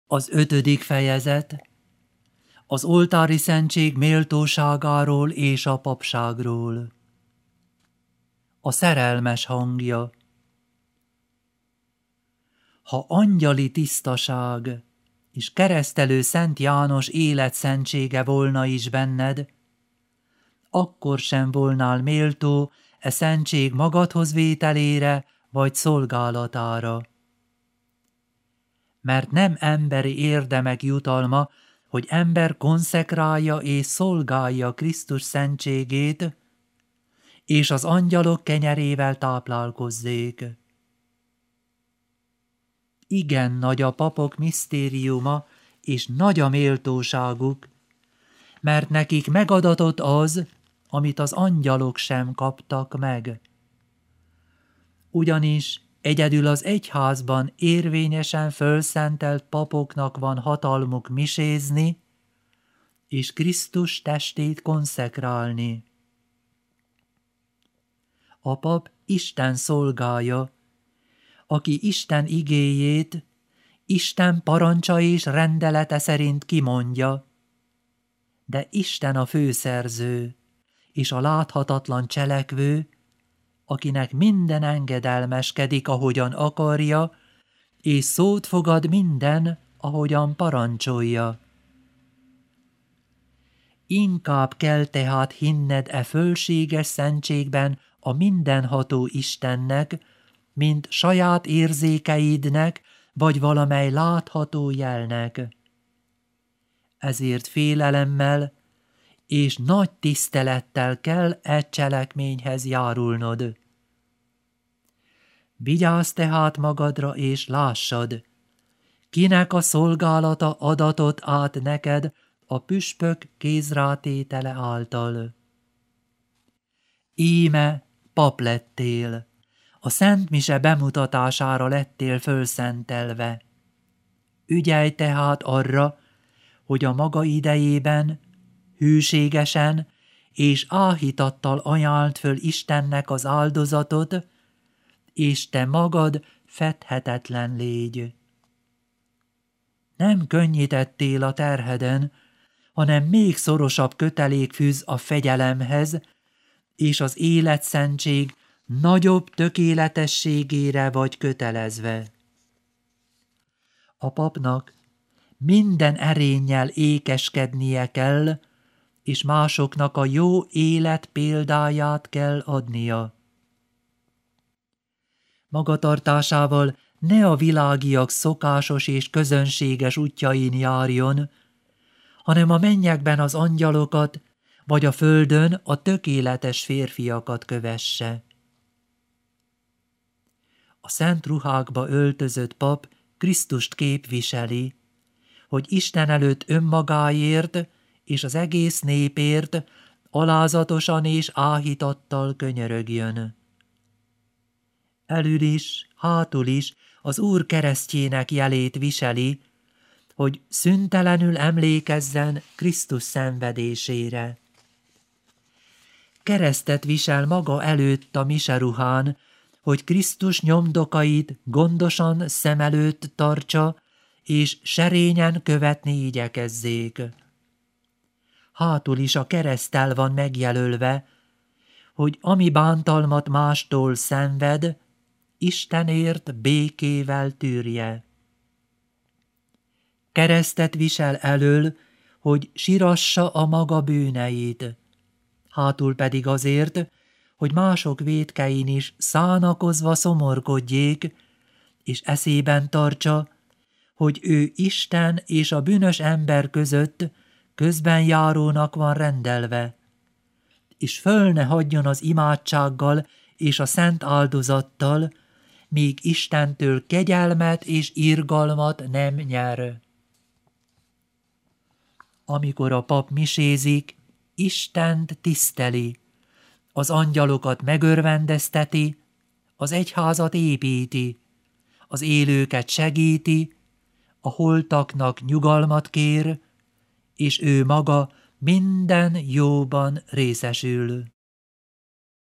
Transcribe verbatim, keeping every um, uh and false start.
Az ötödik fejezet az oltári szentség méltóságáról és a papságról. A szerelmes hangja. Ha angyali tisztaság és keresztelő Szent János életszentsége volna is benned, akkor sem volnál méltó e szentség magadhoz vételére vagy szolgálatára. Mert nem emberi érdemek jutalma, hogy ember konszekrálja és szolgálja Krisztus szentségét, és az angyalok kenyerével táplálkozzék. Igen nagy a papok misztériuma, és nagy a méltóságuk, mert nekik megadatott az, amit az angyalok sem kaptak meg. Ugyanis egyedül az egyházban érvényesen fölszentelt papoknak van hatalmuk misézni, és Krisztus testét konszekrálni. A pap Isten szolgája, aki Isten igéjét, Isten parancsa és rendelete szerint kimondja, de Isten a főszerző, és a láthatatlan cselekvő, akinek minden engedelmeskedik, ahogyan akarja, és szót fogad minden, ahogyan parancsolja. Inkább kell tehát hinned e fölséges szentségben a mindenható Istennek, mint saját érzékeidnek, vagy valamely látható jelnek. Ezért félelemmel és nagy tisztelettel kell e cselekményhez járulnod. Vigyázz tehát magadra és lássad, kinek a szolgálata adatott át neked a püspök kézrátétele által. Íme pap lettél, a Szent Mise bemutatására lettél fölszentelve. Ügyelj tehát arra, hogy a maga idejében hűségesen és áhítattal ajánld föl Istennek az áldozatot, és te magad fedhetetlen légy. Nem könnyítettél a terheden, hanem még szorosabb kötelék fűz a fegyelemhez, és az életszentség nagyobb tökéletességére vagy kötelezve. A papnak minden erénnyel ékeskednie kell, és másoknak a jó élet példáját kell adnia. Magatartásával ne a világiak szokásos és közönséges útjain járjon, hanem a mennyekben az angyalokat, vagy a földön a tökéletes férfiakat kövesse. A szent ruhákba öltözött pap Krisztust képviseli, hogy Isten előtt önmagáért és az egész népért alázatosan és áhítattal könyörögjön. Elül is, hátul is az Úr keresztjének jelét viseli, hogy szüntelenül emlékezzen Krisztus szenvedésére. Keresztet visel maga előtt a miseruhán, hogy Krisztus nyomdokait gondosan szem előtt tartsa, és serényen követni igyekezzék. Hátul is a kereszttel van megjelölve, hogy ami bántalmat mástól szenved, Istenért békével tűrje. Keresztet visel elől, hogy sirassa a maga bűneit, hátul pedig azért, hogy mások vétkein is szánakozva szomorkodjék, és eszében tartsa, hogy ő Isten és a bűnös ember között közben járónak van rendelve, és föl ne hagyjon az imádsággal és a szent áldozattal, míg Istentől kegyelmet és irgalmat nem nyer. Amikor a pap misézik, Istent tiszteli, az angyalokat megörvendezteti, az egyházat építi, az élőket segíti, a holtaknak nyugalmat kér, és ő maga minden jóban részesül.